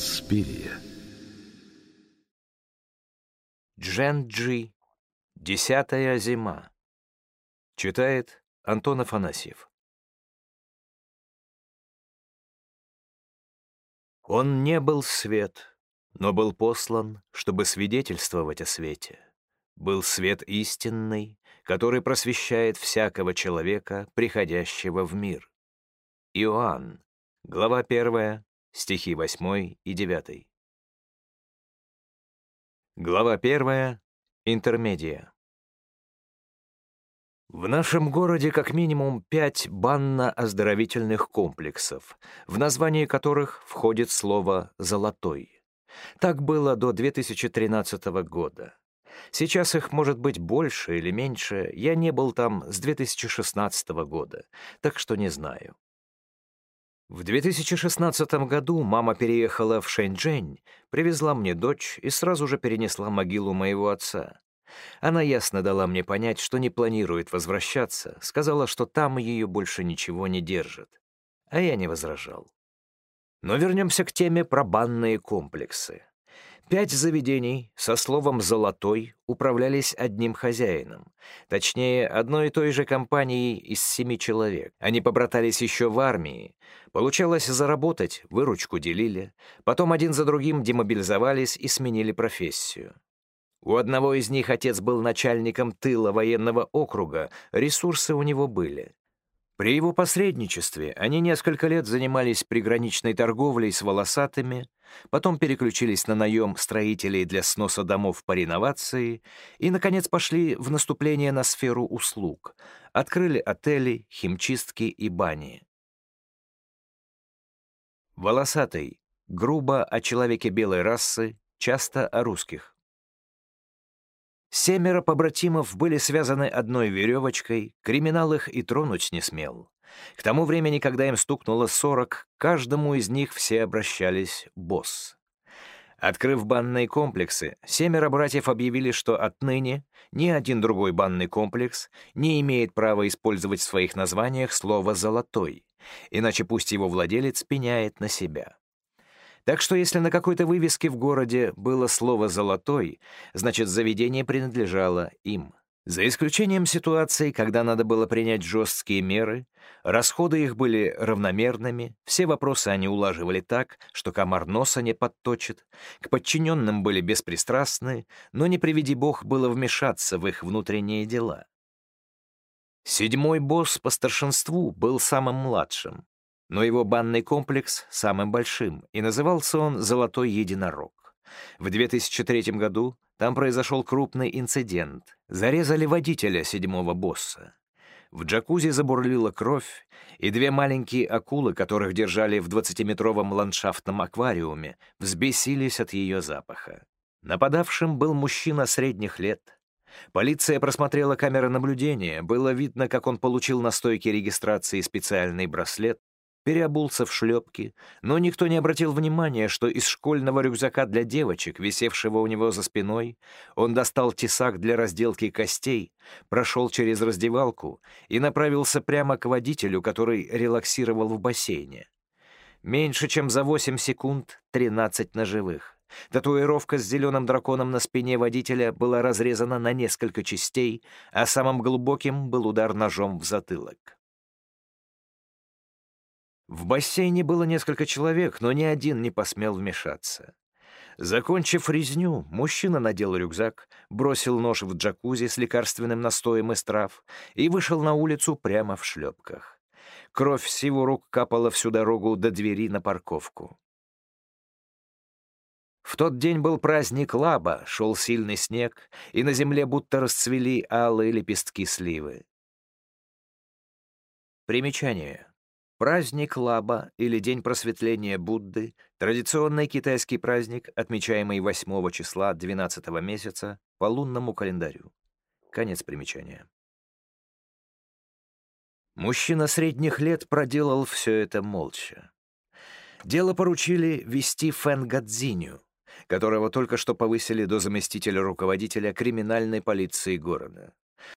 Инспирия. Джен-Джи. «Десятая зима». Читает Антон Афанасьев. Он не был свет, но был послан, чтобы свидетельствовать о свете. Был свет истинный, который просвещает всякого человека, приходящего в мир. Иоанн, глава 1, стихи 8 и 9. Глава 1. Интермедия. В нашем городе как минимум 5 банно-оздоровительных комплексов, в названии которых входит слово «золотой». Так было до 2013 года. Сейчас их может быть больше или меньше, я не был там с 2016 года, так что не знаю. В 2016 году мама переехала в Шэньчжэнь, привезла мне дочь и сразу же перенесла могилу моего отца. Она ясно дала мне понять, что не планирует возвращаться, сказала, что там ее больше ничего не держит. А я не возражал. Но вернемся к теме про банные комплексы. 5 заведений со словом «золотой» управлялись одним хозяином, точнее, одной и той же компанией из 7 человек. Они побратались еще в армии. Получалось заработать, выручку делили, потом один за другим демобилизовались и сменили профессию. У одного из них отец был начальником тыла военного округа, ресурсы у него были. При его посредничестве они несколько лет занимались приграничной торговлей с волосатыми, потом переключились на наем строителей для сноса домов по реновации и, наконец, пошли в наступление на сферу услуг, открыли отели, химчистки и бани. Волосатый — грубо о человеке белой расы, часто о русских. 7 побратимов были связаны одной веревочкой, криминал их и тронуть не смел. К тому времени, когда им стукнуло 40, каждому из них все обращались «босс». Открыв банные комплексы, 7 братьев объявили, что отныне ни один другой банный комплекс не имеет права использовать в своих названиях слово «золотой», иначе пусть его владелец пеняет на себя. Так что если на какой-то вывеске в городе было слово «золотой», значит, заведение принадлежало им. За исключением ситуации, когда надо было принять жесткие меры, расходы их были равномерными, все вопросы они улаживали так, что комар носа не подточит, к подчиненным были беспристрастны, но не приведи бог было вмешаться в их внутренние дела. 7-й босс по старшинству был самым младшим, но его банный комплекс — самым большим, и назывался он «Золотой единорог». В 2003 году там произошел крупный инцидент. Зарезали водителя 7-го босса. В джакузи забурлила кровь, и 2 маленькие акулы, которых держали в 20-метровом ландшафтном аквариуме, взбесились от ее запаха. Нападавшим был мужчина средних лет. Полиция просмотрела камеры наблюдения, было видно, как он получил на стойке регистрации специальный браслет, переобулся в шлепки, но никто не обратил внимания, что из школьного рюкзака для девочек, висевшего у него за спиной, он достал тесак для разделки костей, прошел через раздевалку и направился прямо к водителю, который релаксировал в бассейне. Меньше чем за 8 секунд 13 ножевых. Татуировка с зеленым драконом на спине водителя была разрезана на несколько частей, а самым глубоким был удар ножом в затылок. В бассейне было несколько человек, но ни один не посмел вмешаться. Закончив резню, мужчина надел рюкзак, бросил нож в джакузи с лекарственным настоем из трав и вышел на улицу прямо в шлепках. Кровь с его рук капала всю дорогу до двери на парковку. В тот день был праздник Лаба, шел сильный снег, и на земле будто расцвели алые лепестки сливы. Примечание. Праздник Лаба или День просветления Будды — традиционный китайский праздник, отмечаемый 8 числа 12 месяца по лунному календарю. Конец примечания. Мужчина средних лет проделал все это молча. Дело поручили вести Фэн Гадзиню, которого только что повысили до заместителя руководителя криминальной полиции города.